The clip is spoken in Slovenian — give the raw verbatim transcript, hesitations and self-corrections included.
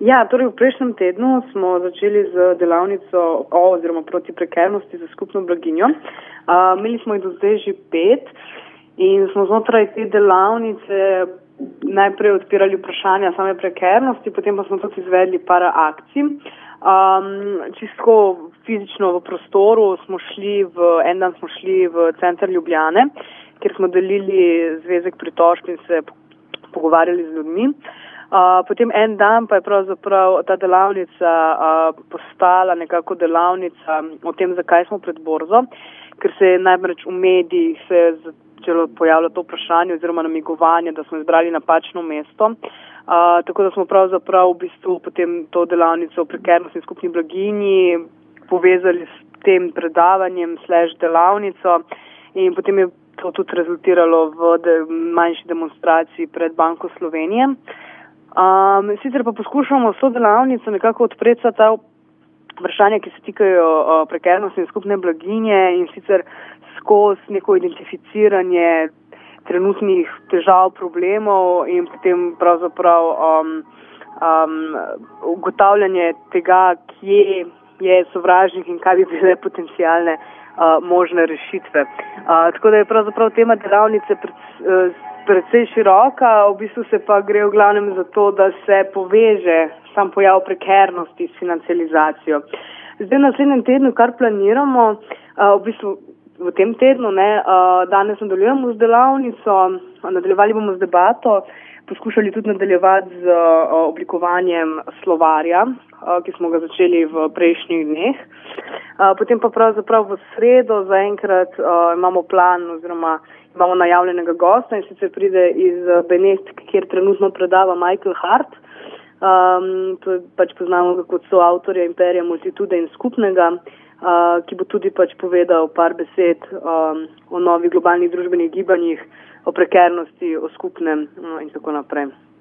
Ja, torej v prejšnjem tednu smo začeli z delavnico o oziroma proti prekernosti za skupno blaginjo. Uh, imeli smo jih do zdaj že pet in smo znotraj te delavnice najprej odpirali vprašanja same prekernosti, potem pa smo tudi izvedli par akcij. Um, čisto fizično v prostoru smo šli, v, en dan smo šli v center Ljubljane, kjer smo delili zvezek pritožb in se pogovarjali z ljudmi. Uh, potem en dan pa je pravzaprav ta delavnica uh, postala nekako delavnica o tem, zakaj smo pred borzo, ker se je najbrž v medijih se začelo pojavljati to vprašanje oziroma namigovanje, da smo izbrali napačno mesto. Uh, tako da smo pravzaprav v bistvu potem to delavnico o prekernosti in skupni blaginji povezali s tem predavanjem slash delavnico in potem je to tudi rezultiralo v de manjši demonstraciji pred Banko Slovenije. Um, sicer pa poskušamo s to delavnico nekako odpreti ta vprašanja, ki se tikajo uh, prekernosti in skupne blaginje in sicer skozi neko identificiranje trenutnih težav, problemov in potem pravzaprav um, um, ugotavljanje tega, kje je sovražnik in kaj bi bile potencijalne uh, možne rešitve. Uh, tako da je pravzaprav tema delavnice pred, uh, predvsej široka, v bistvu se pa gre v glavnem za to, da se poveže sam pojav prekernosti s financializacijo. Zdaj v naslednjem tednu, kar planiramo, uh, v bistvu v tem tednu, ne, uh, danes nadaljujemo z delavnico, nadaljevali bomo z debato, poskušali tudi nadaljevati z uh, oblikovanjem slovarja, uh, ki smo ga začeli v prejšnjih dneh. Uh, potem pa pravzaprav v sredo zaenkrat uh, imamo plan oziroma imamo najavljenega gosta in sicer pride iz Benetk, kjer trenutno predava Michael Hart. Um, to pač poznamo kot soavtorja Imperija multitude in skupnega, uh, ki bo tudi pač povedal par besed um, o novih globalnih družbenih gibanjih, o prekernosti, o skupnem no, in tako naprej.